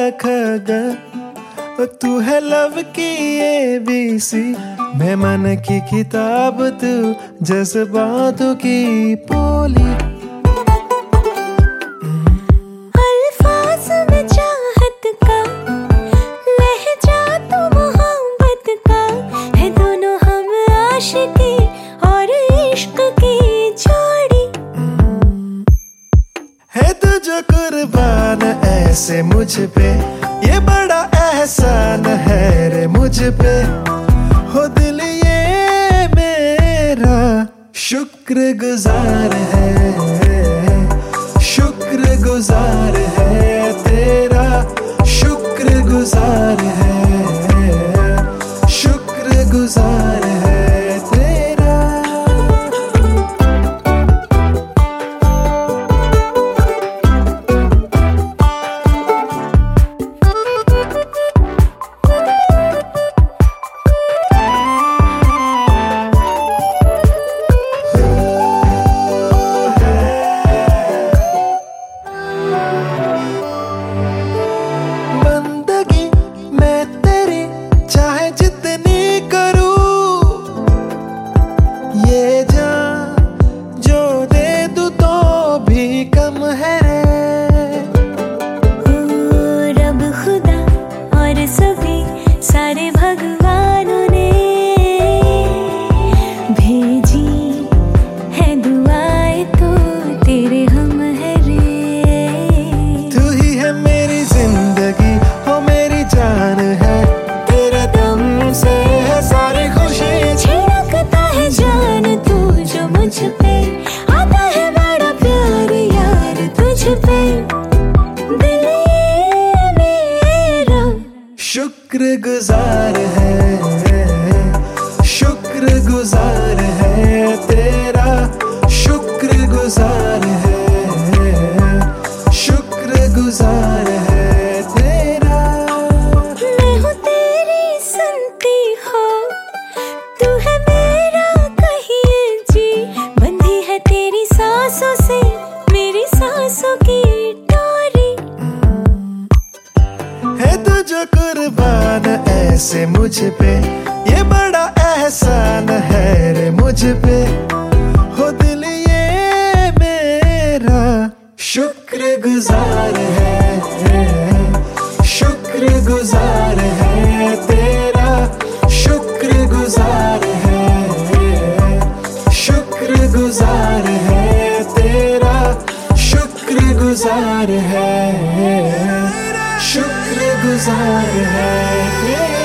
खग, तू है लव की ABC। मैं मन की किताब, तू जज्बातों की पोली। है तू जो कुर्बान ऐसे मुझ पे, ये बड़ा एहसान है रे मुझ पे। हो दिल ये मेरा शुक्रगुजार है, शुक्रगुजार है तेरा, शुक्रगुजार है, शुक्रगुजार है तेरा। ये जान जो दे दूं तो भी कम है रे। रब खुदा और सभी सारे भगवानों ने भेजी है दुआएं तो तेरे हम है रे। तू ही है मेरी जिंदगी, हो मेरी जान है, तेरे दम से है सारी खुशी। छिड़कता है जान तू जो मुझ पे, आता है बड़ा प्यार यार तुझ पे। दिल ये मेरा शुक्रगुजार है, शुक्रगुजार है तेरा, शुक्रगुजार है, शुक्रगुजार है तेरा। मैं हूँ तेरी सुनती हो, तू है मेरा कहिए जी। बंधी है तेरी सांसों से मेरी सांसों की डोरी। है तू जो कुर्बान ऐसे मुझ पे, ये बड़ा एहसान है रे मुझ पे। हो दिल ये मेरा शुक्रगुजार है, शुक्रगुजार है तेरा, शुक्रगुजार है, शुक्रगुजार है तेरा, शुक्रगुजार है, शुक्रगुजार है तेरा।